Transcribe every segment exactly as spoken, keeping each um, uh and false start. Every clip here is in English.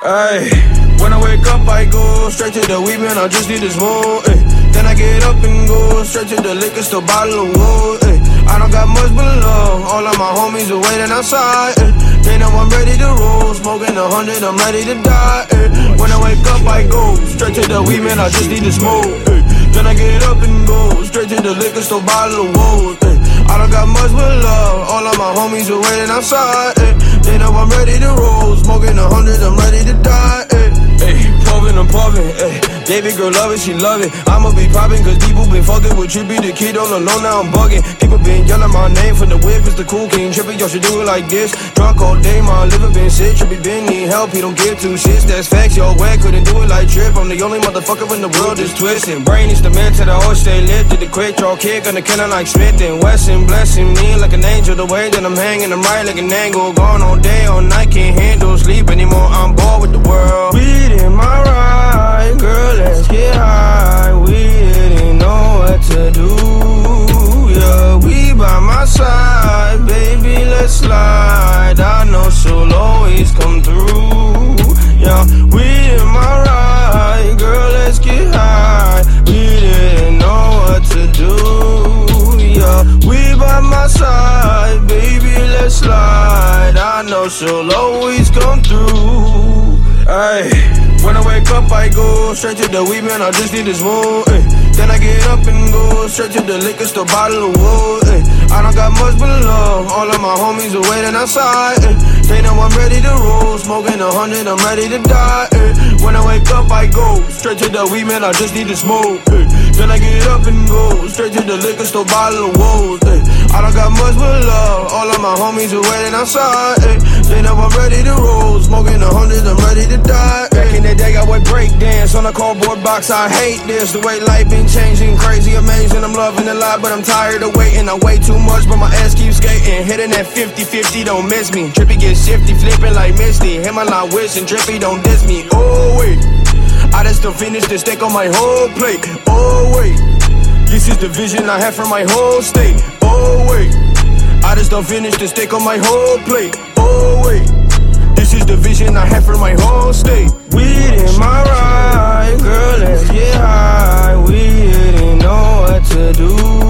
Ay, when I wake up, I go straight to the weed, man, I just need this more. Ay. Then I get up and go straight to the liquor store, bottle of wood. Ay. I don't got much but love, all of my homies are waiting outside. Ay. They know I'm ready to roll, smoking a hundred, I'm ready to die. Ay. When I wake up, I go straight to the weed, man, I just need this more. Ay. Then I get up and go straight to the liquor store, bottle of wood. Ay. I don't got much but love, all of my homies are waiting outside. Ay. They know I'm ready to roll, smoking a hundred, I'm ready to die. Ay. Ay, puffin', I'm puffin', ayy. Baby girl love it, she love it. I'ma be poppin' cause people been fucking with Trippy the kid on the low, now I'm bugging. People been yelling my name from the whip, it's the cool king. Trippy, y'all should do it like this. Drunk all day, my liver been sick. Trippy been need help, he don't give two shits. That's facts, y'all whack, couldn't do it like Trip. I'm the only motherfucker in the world that's twisting. Brain is the man to the horse, stay lifted. The quick draw kid, gonna kill him like Smith and Wesson. Blessing me like an angel, the way that I'm hanging, I'm right like an angle. Gone all day, all night, can't handle sleep anymore. I'm bored with the world. Weed in my ride, girl, let's get high. We didn't know what to do, yeah. We by my side, baby, let's slide. I know she'll always come through, yeah. We in my ride, girl, let's get high. We didn't know what to do, yeah. We by my side, baby, let's slide. I know she'll always come through, ayy. When I wake up, I go straight to the weed, man, I just need this more. Ay. Then I get up and go straight to the liquor store, bottle of wood. Ay. I don't got much but love, all of my homies are waiting outside. Ay. They know I'm ready to roll, smoking a hundred, I'm ready to die. Ay. When I wake up, I go straight to the weed, man, I just need to smoke. Ay. Then I get up and go straight to the liquor store, bottle of wood. Ay. I don't got much but love, all of my homies are waiting outside. Ay. They know I'm ready to roll, smoking a hundred, I'm ready to die. Ay. Back in the day, I would break dance on a cardboard box. I hate this, the way life been changing, crazy, amazing. I'm loving it a lot, but I'm tired of waiting. I weigh too much, but my ass keeps skating. Hitting that fifty fifty, don't miss me. Trippy get shifty, flipping like Misty. Hit my line wishing, Trippy don't diss me. Oh wait, I just still finished the steak on my whole plate. Oh wait, this is the vision I have for my whole state. Oh wait, I just don't finish the steak on my whole plate. Oh wait, this is the vision I have for my whole state. Weed in my ride, girl, let's get high. We didn't know what to do,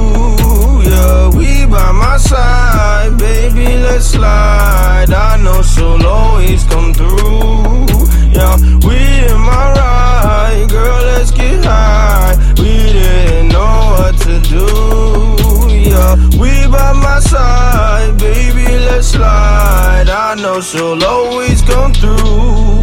yeah. We by my side, baby, let's slide. I know she'll always come through, yeah. Weed in my ride, girl, let's get high. We didn't know what to do, yeah. We by my side, baby, let's slide. I know she'll always come through.